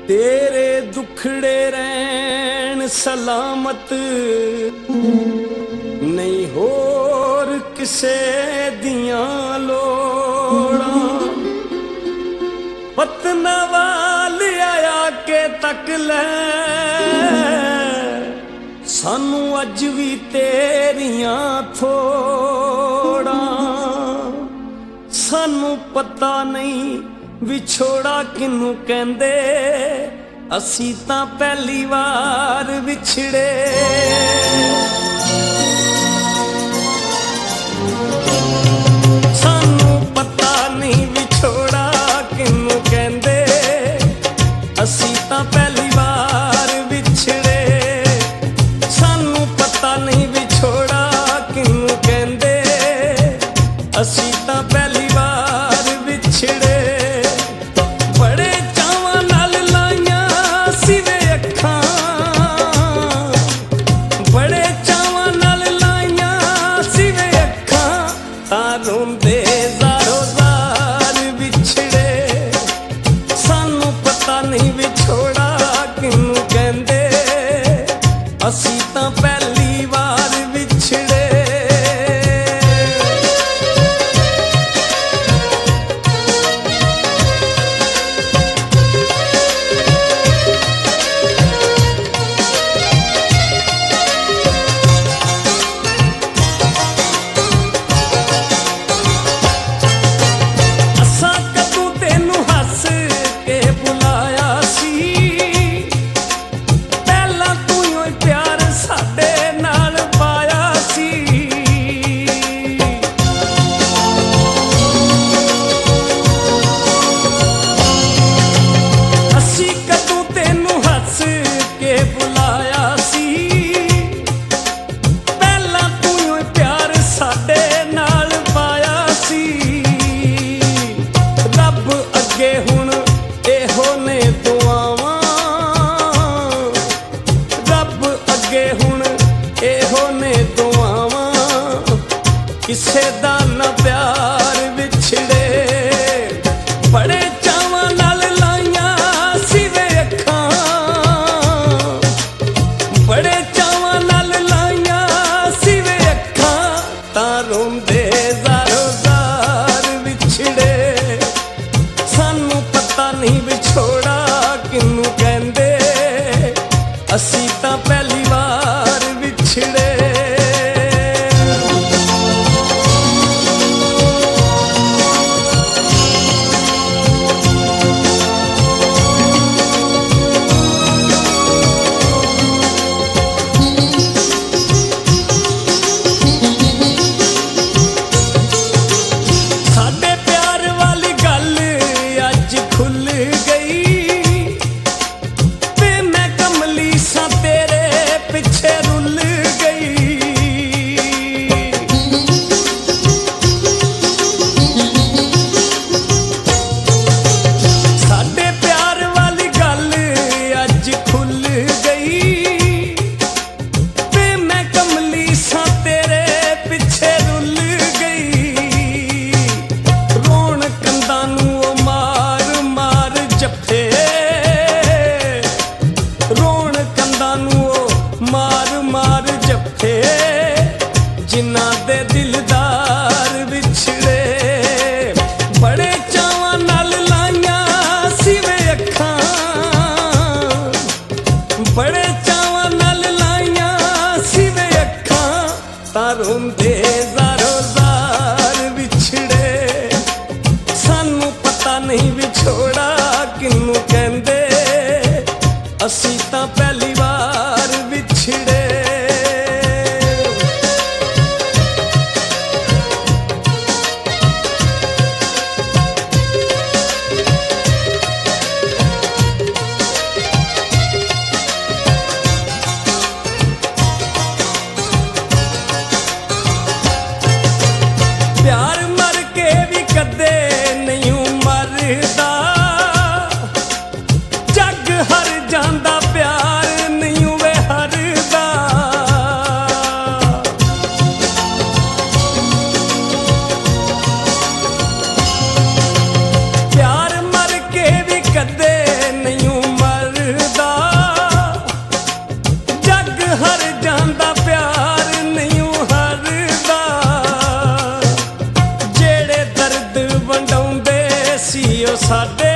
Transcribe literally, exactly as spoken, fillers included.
तेरे दुखड़े रैन सलामत, नहीं होर किसे दियां लोड़ां। पतना वाल आया के तक लै, सानू अज भी तेरियां थोड़ां। सानू पता नहीं विछोड़ा किनू कहंदे, असी तां पहली वार विछड़े। सानू पता नहीं विछोड़ा किनू कहंदे, असी तां पहली वार विछड़े। सानू पता नहीं विछोड़ा किनू कहंदे, असी तां पहली वार विछड़े। बड़े चावां नाल लाइयां सी वे अखां, बड़े चावां नाल लाइयां सी वे अखां, तां रोंदे ज़ारो ज़ार विछड़े। सानू पता नहीं विछोड़ा किनू कहंदे, असी तां पहली वार विछड़े। किसे दा ना प्यार विछड़े। बड़े चावां नाल लाइयां सी वे अखां, बड़े चावां नाल लाइयां सी वे अखां, तां रोंदे ज़ारो ज़ार विछड़े। सानू पता नहीं विछोड़ा किनू कहंदे, असी तां पहली वार विछड़े। ਸਾਡੇ